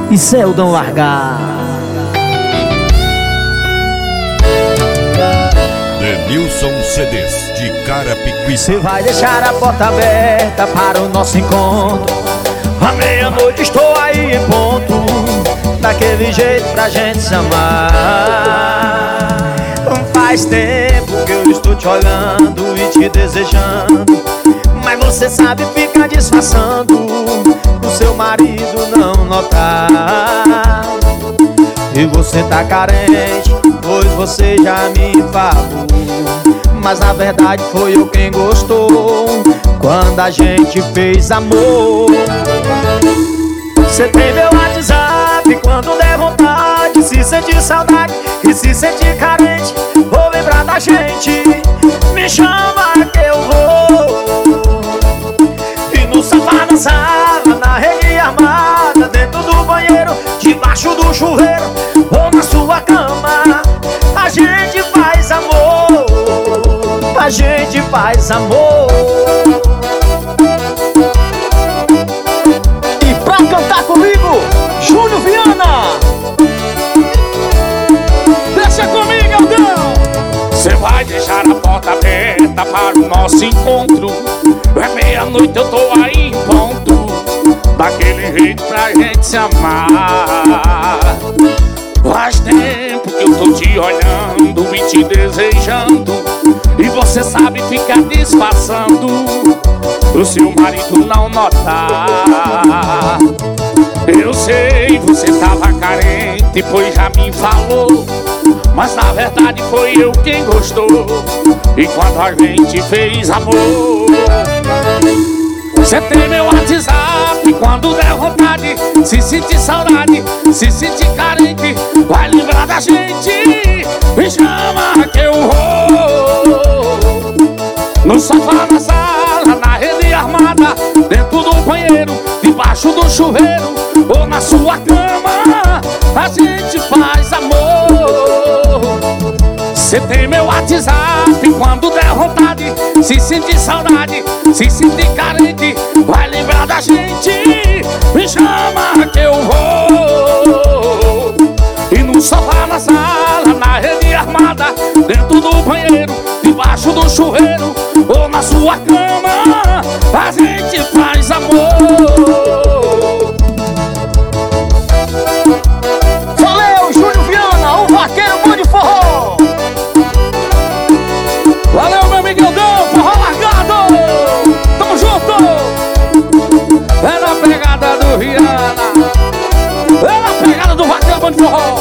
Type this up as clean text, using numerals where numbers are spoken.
e Celdão largar. Denilson CDs de Carapicuíba. Você vai deixar a porta aberta para o nosso encontro. À meia-noite estou aí em ponto, daquele jeito pra gente se amar. Faz tempo que eu estou te olhando e te desejando, mas você sabe ficar disfarçando, o seu marido não notar. E você tá carente, pois você já me falou, mas na verdade foi eu quem gostou quando a gente fez amor. Você tem meu WhatsApp, quando der vontade, se sentir saudade e se sentir carente, vou lembrar da gente, me chama que eu vou. E no sofá, na sala, na rede armada, dentro do banheiro, debaixo do chuveiro ou na sua cama, a gente faz amor, a gente faz amor. E pra cantar comigo, Júnior Viana, deixa comigo, Aldão. Você vai deixar a porta aberta para o nosso encontro. É meia-noite, eu tô aí em ponto, daquele jeito pra gente se amar. Faz tempo que eu tô te olhando e te desejando, e você sabe ficar disfarçando, o seu marido não notar. Eu sei, você tava carente, pois já me falou, mas na verdade foi eu quem gostou, e quando a gente fez amor. Você tem meu WhatsApp, quando der vontade, se sentir saudade, se sentir carente, vai lembrar da gente, me chama que eu vou. No sofá, na sala, na rede armada, dentro do banheiro, debaixo do chuveiro ou na sua cama, a gente faz amor. Você tem meu WhatsApp, quando der vontade, se sentir saudade, se sentir carente, vai lembrar da gente, me chama que eu vou. E no sofá, na sala, na rede armada, dentro do banheiro, debaixo do chuveiro ou na sua cama, a gente faz amor. Valeu, Júnior Viana, o vaqueiro bom de forró. Valeu, meu amigo Aldão, forró largado. Tamo junto. É na pegada do Viana, é na pegada do vaqueiro bom de forró.